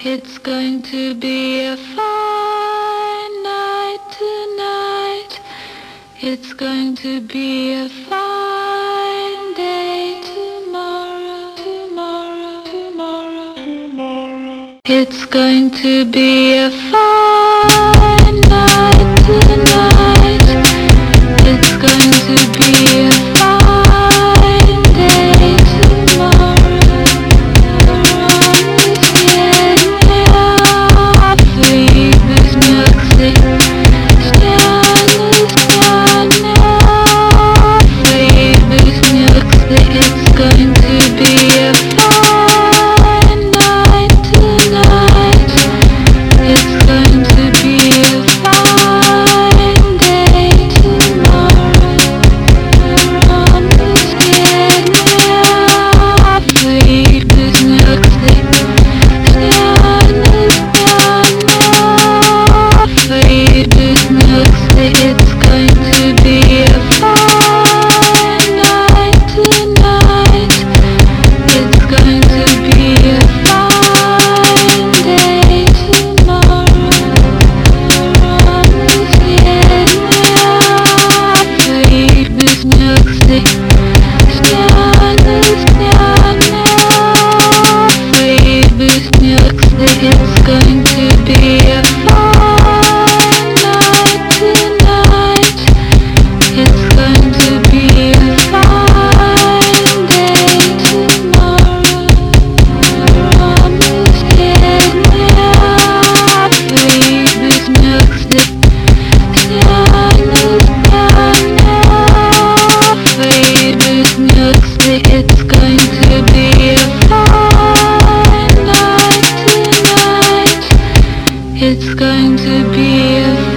It's going to be a fine night tonight. It's going to be a fine day tomorrow, tomorrow, tomorrow, tomorrow. It's going to be a fine night tonight. It's going to be a fine day tomorrow. It's going to be a